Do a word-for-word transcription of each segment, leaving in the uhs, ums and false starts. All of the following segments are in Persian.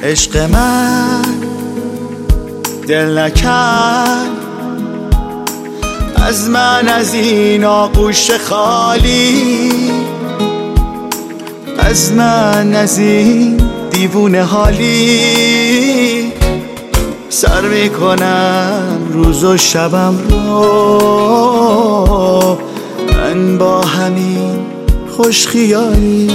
عشق من دل نکن از من، از این آغوش خالی، از من، از این دیوونه حالی. سر میکنم روز و شبم رو من با همین خوش خیالی.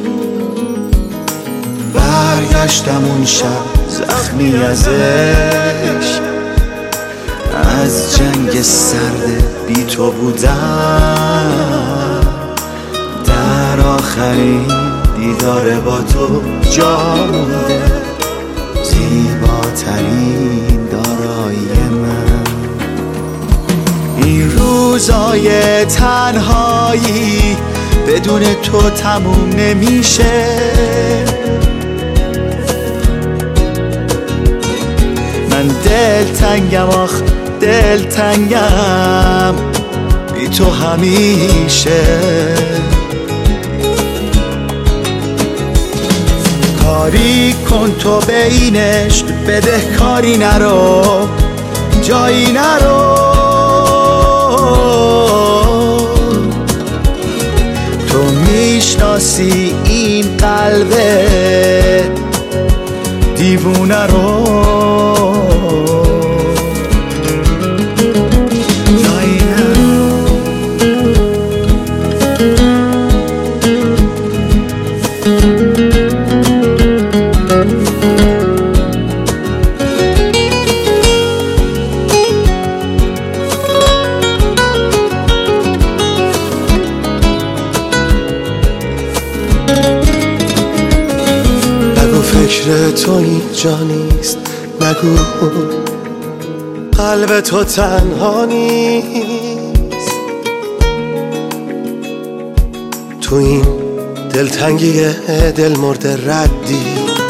برگشتم اون شب زخمی از عشق، از جنگ سرد بی تو بودم، در آخرین دیدار با تو جا مونده زیباترین دارایی من. این روزای تنهایی بدون تو تموم نمیشه، من دل تنگم، آخ دل تنگم بی تو همیشه. کاری کن تو به این عشق، بده کاری نرو، جایی نرو. تو میشناسی این قلب دیوونه رو. فکر تو اینجا نیست، نگو قلب تو تنها نیست. تو این دلتنگی دل مرده ردی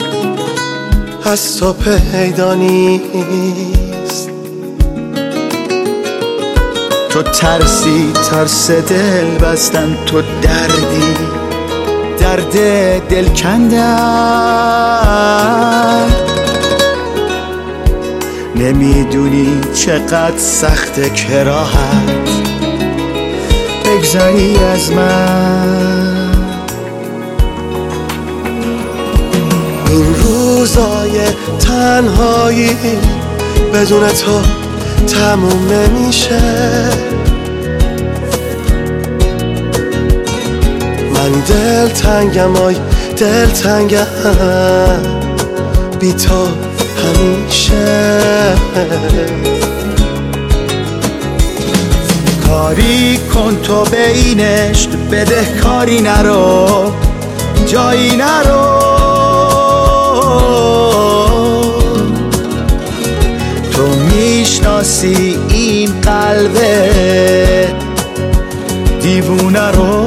از تو پیدا نیست. تو ترسی ترس دل بستن، تو دردی درد دل کندن. نمیدونی چقدر سخت کراهت بگذری از من. این روزای تنهایی بدون تو تموم نمیشه. من دل تنگم، آی دل تنگم بی تو همیشه. کاری کن تو به این عشق، بده کاری نرو، جایی نرو. تو میشناسی این قلب دیوونه رو.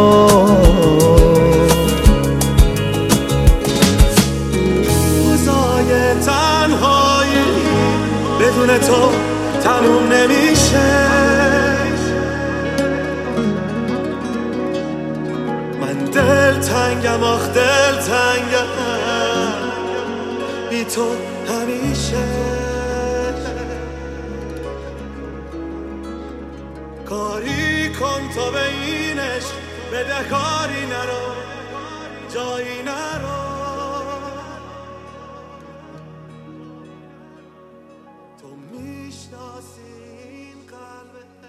بدون تو تموم نمیشه. من دل تنگم، آخ دل تنگم بی تو همیشه. کاری کن تو به این عشق، بده کاری نرو، جایی نرو. تو میشناسی این قلب